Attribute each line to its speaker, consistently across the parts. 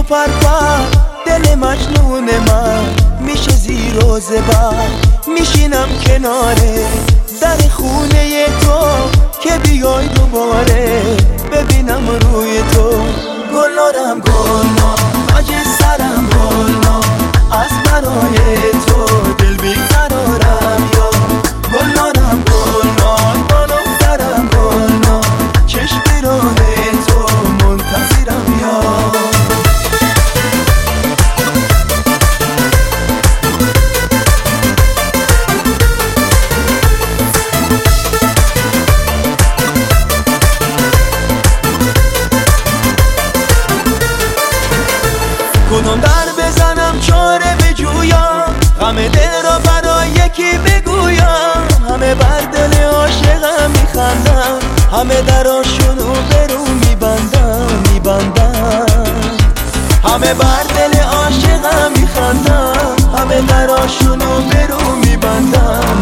Speaker 1: پر پر دل مجنون من میشه زیر و زبر. میشینم کناره در خونه تو که بیای دوباره ببینم روی تو. گلنارم گلنار تاج سرم گلنار از برای تو دل بیقرارم یا. گلنارم گلنار بالاترم گلنار چشم راه تو منتظرم یا. کدوم در بزنم چاره بجویم غم دل را برای یکی بگویم. همه بر دل عاشقم میخندم همه دراشونو برو میبندم. همه بر دل عاشقم میخندم همه دراشونو برو میبندم.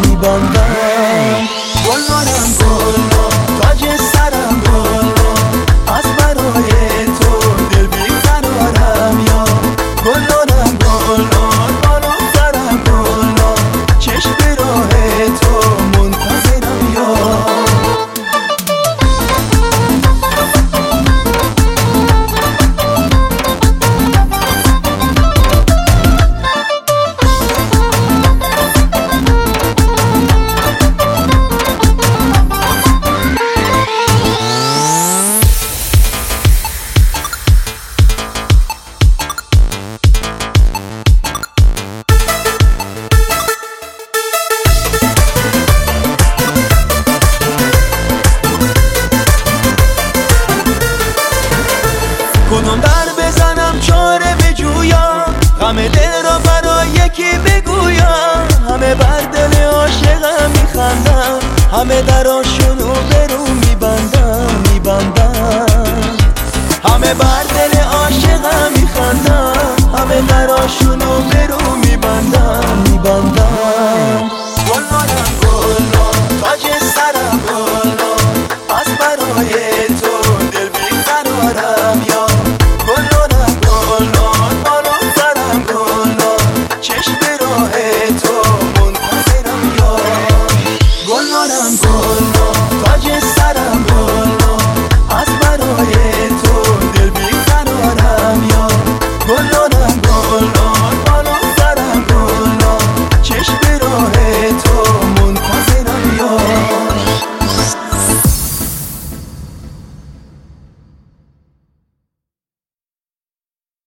Speaker 1: گلنارم گلنار تاج سرم گلنار از برای تو دل بیقرارم یا. گلنارم گلنار بالاترم گلنار چشم راه تو منتظرم یا. کدوم در بزنم چاره بجویم غم دل را برای یکی بگویم. همه بر دل عاشقم میخندم همه دراشونو برو میبندم. همه بر دل عاشقم میخندم همه دراشونو برو میبندم. گلنارم گلنار تاج سرم گلنار از برای تو دل بیقرارم یا. گلنارم گلنار بالاترم گلنار چشم راه تو منتظرم یا. گلنارم گلنار تاج سرم گلنار از برای تو دل بیقرارم یا. گلنارم